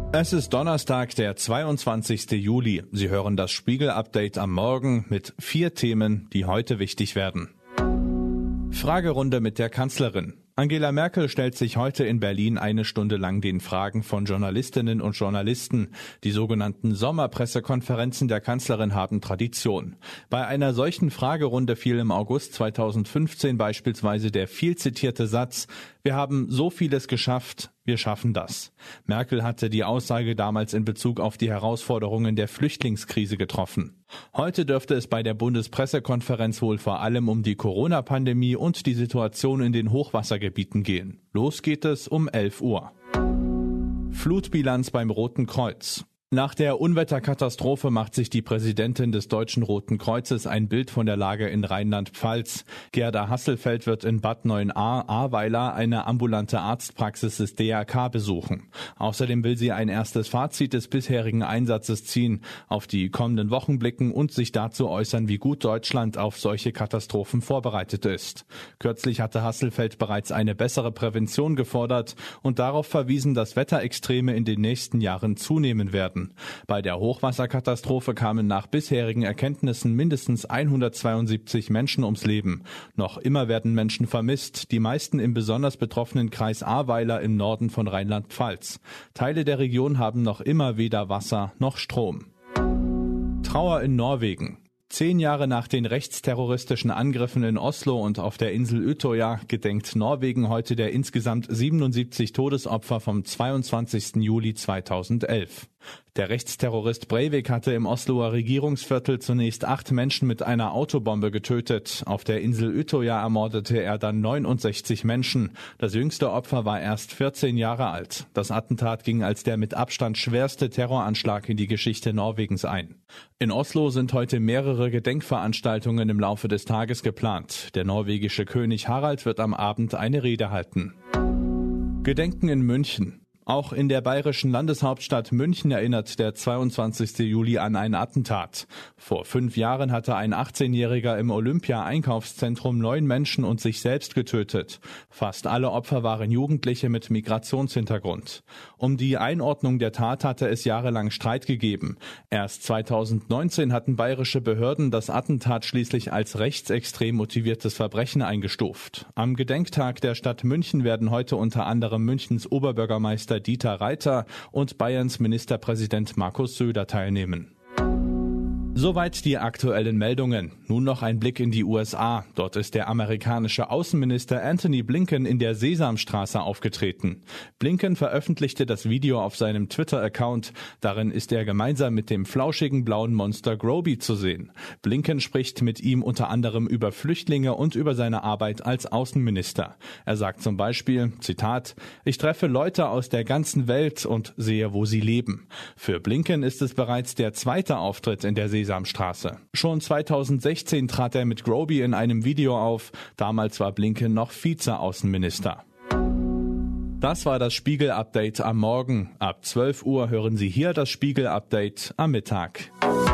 Es ist Donnerstag, der 22. Juli. Sie hören das Spiegel-Update am Morgen mit 4 Themen, die heute wichtig werden. Fragerunde mit der Kanzlerin. Angela Merkel stellt sich heute in Berlin 1 Stunde lang den Fragen von Journalistinnen und Journalisten. Die sogenannten Sommerpressekonferenzen der Kanzlerin haben Tradition. Bei einer solchen Fragerunde fiel im August 2015 beispielsweise der viel zitierte Satz: Wir haben so vieles geschafft, wir schaffen das. Merkel hatte die Aussage damals in Bezug auf die Herausforderungen der Flüchtlingskrise getroffen. Heute dürfte es bei der Bundespressekonferenz wohl vor allem um die Corona-Pandemie und die Situation in den Hochwassergebieten gehen. Los geht es um 11 Uhr. Flutbilanz beim Roten Kreuz. Nach der Unwetterkatastrophe macht sich die Präsidentin des Deutschen Roten Kreuzes ein Bild von der Lage in Rheinland-Pfalz. Gerda Hasselfeld wird in Bad Neuenahr-Ahrweiler eine ambulante Arztpraxis des DRK besuchen. Außerdem will sie ein erstes Fazit des bisherigen Einsatzes ziehen, auf die kommenden Wochen blicken und sich dazu äußern, wie gut Deutschland auf solche Katastrophen vorbereitet ist. Kürzlich hatte Hasselfeld bereits eine bessere Prävention gefordert und darauf verwiesen, dass Wetterextreme in den nächsten Jahren zunehmen werden. Bei der Hochwasserkatastrophe kamen nach bisherigen Erkenntnissen mindestens 172 Menschen ums Leben. Noch immer werden Menschen vermisst, die meisten im besonders betroffenen Kreis Ahrweiler im Norden von Rheinland-Pfalz. Teile der Region haben noch immer weder Wasser noch Strom. Trauer in Norwegen. 10 Jahre nach den rechtsterroristischen Angriffen in Oslo und auf der Insel Utøya gedenkt Norwegen heute der insgesamt 77 Todesopfer vom 22. Juli 2011. Der Rechtsterrorist Breivik hatte im Osloer Regierungsviertel zunächst 8 Menschen mit einer Autobombe getötet. Auf der Insel Utøya ermordete er dann 69 Menschen. Das jüngste Opfer war erst 14 Jahre alt. Das Attentat ging als der mit Abstand schwerste Terroranschlag in die Geschichte Norwegens ein. In Oslo sind heute mehrere Gedenkveranstaltungen im Laufe des Tages geplant. Der norwegische König Harald wird am Abend eine Rede halten. Gedenken in München. Auch in der bayerischen Landeshauptstadt München erinnert der 22. Juli an ein Attentat. Vor 5 Jahren hatte ein 18-Jähriger im Olympia-Einkaufszentrum 9 Menschen und sich selbst getötet. Fast alle Opfer waren Jugendliche mit Migrationshintergrund. Um die Einordnung der Tat hatte es jahrelang Streit gegeben. Erst 2019 hatten bayerische Behörden das Attentat schließlich als rechtsextrem motiviertes Verbrechen eingestuft. Am Gedenktag der Stadt München werden heute unter anderem Münchens Oberbürgermeister Dieter Reiter und Bayerns Ministerpräsident Markus Söder teilnehmen. Soweit die aktuellen Meldungen. Nun noch ein Blick in die USA. Dort ist der amerikanische Außenminister Antony Blinken in der Sesamstraße aufgetreten. Blinken veröffentlichte das Video auf seinem Twitter-Account. Darin ist er gemeinsam mit dem flauschigen blauen Monster Groby zu sehen. Blinken spricht mit ihm unter anderem über Flüchtlinge und über seine Arbeit als Außenminister. Er sagt zum Beispiel, Zitat, „Ich treffe Leute aus der ganzen Welt und sehe, wo sie leben." Für Blinken ist es bereits der zweite Auftritt in der Sesamstraße. Schon 2016 trat er mit Groby in einem Video auf. Damals war Blinken noch Vize-Außenminister. Das war das Spiegel-Update am Morgen. Ab 12 Uhr hören Sie hier das Spiegel-Update am Mittag.